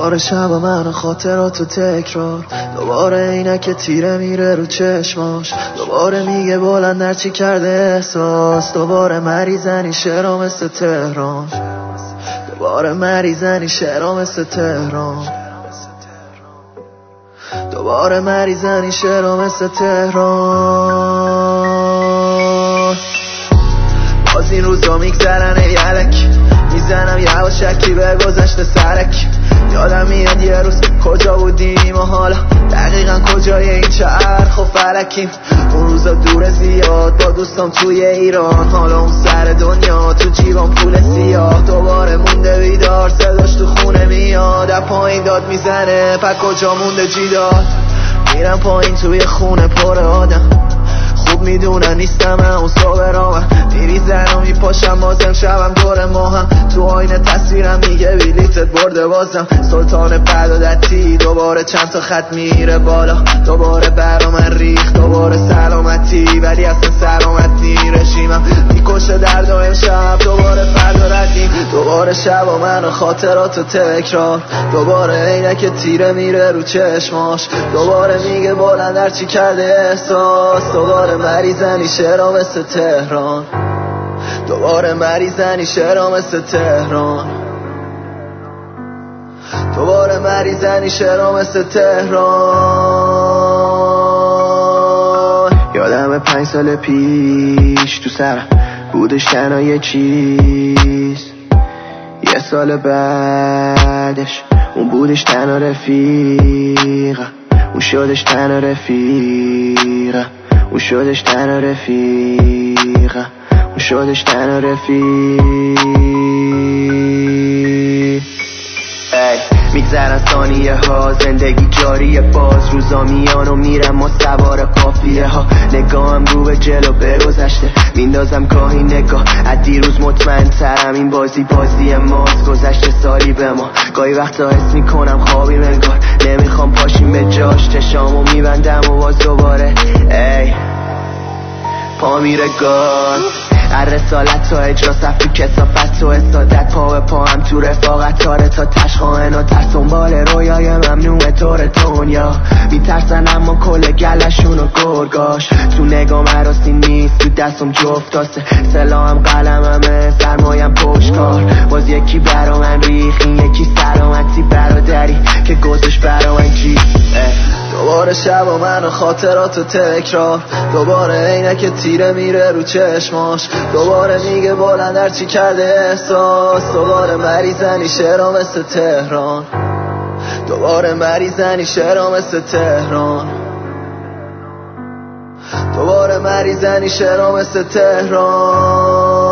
دوباره شب و من و خاطرات و تکرار، دوباره عینک تیره میره رو چشماش، دوباره میگه بلند هرچی کرده احساس، دوباره مریضنی شعرها مثل تهران، دوباره مریضنی شعرها مثل تهران، دوباره مریضنی شعرها مثل تهران. باز این روزا میگذرن ای علک، میزنم یواشکی به گذشته سرک، یادم میاد یه روز کجا بودیم و حالا دقیقا کجای این چرخ و فلکیم. اون روزا دور زیاد با دوستام توی ایران، حالا اون سر دنیا تو جیبم پول سیاه، دوباره مونده بیدار صداش تو خونه میاد، از پایین داد میزنه پا کجا مونده جی داد. میرم پایین توی خونه پر آدم، خوب میدونن نیستم اون صبح رامم، میریزن و میپاشم بازم شبم دور ماهم، تو آینه تصویرم میگه بلیتت برده بازم، سلطان بعدادتی دوباره چند تا خط میره بالا، دوباره برا من ریخت دوباره سلامتی، ولی اصلا سلامت نی رژیمم میکشه درد و امشب دوباره فردا ردیم، دوباره شب و من و خاطرات و تکرار، دوباره عینک تیره میره رو چشماش، دوباره میگه بلند هرچی کرده احساس، دوباره مریضنی شعرها مثل تهران، دوباره مریضنی شعرها مثل تهران، دوباره مریضنی شعرها مثل تهران. یادم 5 سال پیش تو سرم بودش تنها یه چیز، یه سال بعدش اون بودش تنها رفیقم، اون شدش تنها رفیقم، اون شدش تنها رفیقم، اون شدش تنها رفیق. میگذرن ثانیه ها، زندگی جاریه، باز روزا میان و میرم و سوار قافیه ها، نگاهم رو به جلو به گذشته میندازم گاهی نگاه، از دیروز مطمئن ترم این بازی ماست، گذشته سالی به ما، گاهی وقتا حس میکنم خوابیم انگار، نمیخوام پاشیم به جاش، چشامو میبندم و باز دوباره ای پا میره گاز، هر رسالت تا اجرا صفی کسافت و استادت، پا به پا هم تو رفاقت، تاره تا تشخواهن و ترس دنبال رویای ممنوع طور دنیا، میترسن اما کل گلشون و گرگاش، تو نگام عراسی نیست تو دستم جفت تاسه، سلاحم قلممه سرمایم پشتکار، باز یکی برا من ریخ، این یکی سلامتی برادری که گذش برا من جی. دوباره شب و من و خاطرات و تکرار، دوباره عینک تیره میره رو چشماش، دوباره میگه بلند هرچی کرده احساس، دوباره مریضنی شعرها مثل تهران، دوباره مریضنی شعرها مثل تهران، دوباره مریضنی شعرها مثل تهران.